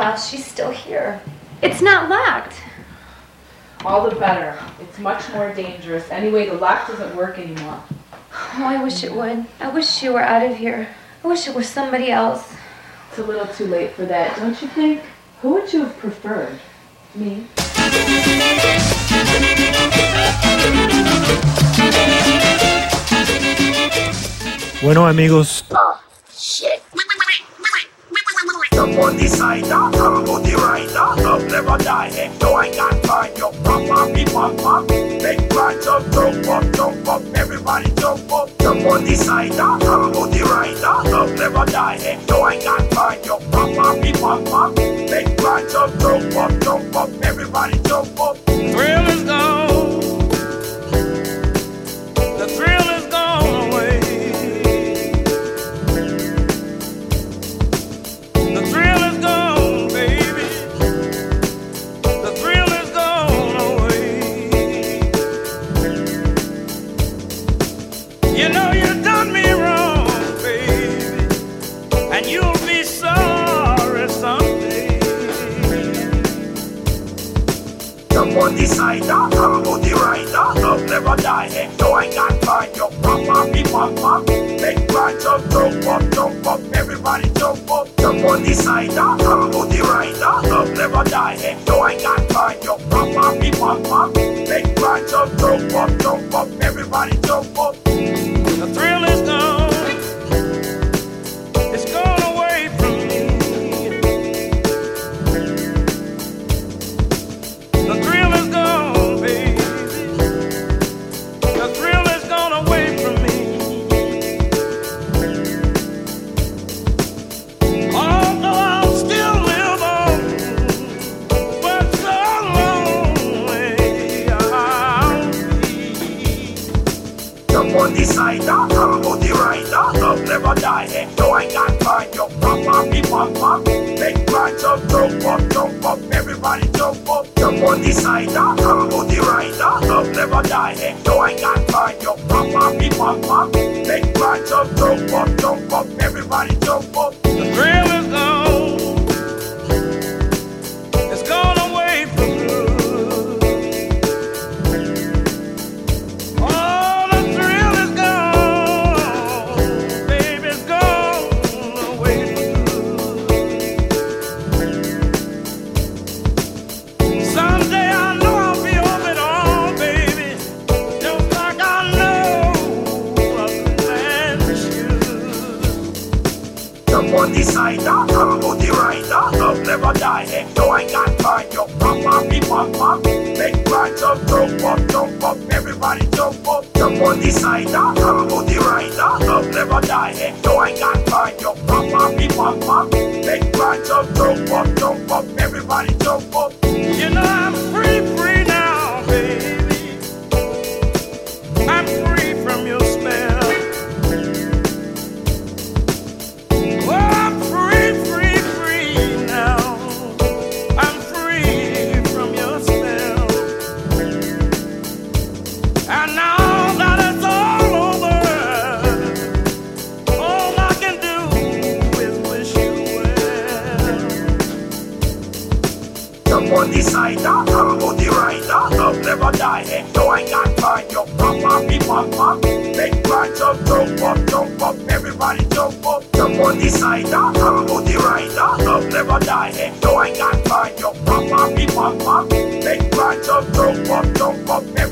Yeah, she's still here. It's not locked. All the better. It's much more dangerous. Anyway, the lock doesn't work anymore. Oh, I wish it would. I wish you were out of here. I wish it were somebody else. It's a little too late for that, don't you think? Who would you have preferred? Me? Bueno, amigos. Shit. Jump on the side, jump on the right, love never die. So I can't find your pop, me pop. Make right jump up, everybody jump up. Jump on the side, jump on the right, love never die. So I can't find your pop, me pop. Make right jump up, everybody jump up. Thrill is gone. The thrill is gone away. The thrill is gone, baby. The thrill is gone away. You know you done me wrong, baby, and you'll be sorry someday. Jump on the side, jump on the right, love never die. So I can't find your pop, me pop. Make right jump up, everybody jump up. Jump on the side, jump on the right, love never die. So I can't find your pop, me pop. Make right jump up, everybody jump up. The thrill is gone. It's gone away from me. The thrill is gone, baby. The thrill is gone away from me. Although I'll still live on, but so lonely I'll be. Jump on the side, jump on the right, love never die. So I can't find your pop, me pop. Make right jump up, everybody jump up. Jump on the side, jump on the right, love never die. So I can't find your pop, me pop. Make right jump up, everybody jump up. The thrill is gone. It's gone away from good. Oh, the thrill is gone. Baby, it's gone away for good. Someday I know I'll be over it all, baby. Just like I know other man should. Jump on the side, jump on the right, love never die. So I can't find your pop, me pop. Make right jump up, everybody jump up. Jump on the side, jump on the right, love never die. So I can't find your pop, me pop. Make right jump up, everybody jump up. You know I'm free now, baby. I'm free from your spell. Oh, I'm free now. I'm free from your spell. And now that it's all over, all I can do is wish you well. Jump on the side, jump on the right, love never die. So I can't find your pop, me pop. Make right jump up, everybody jump up. Jump on the side, jump on the right, love never die. So I can't find your pop, me pop. Make right jump up, everybody.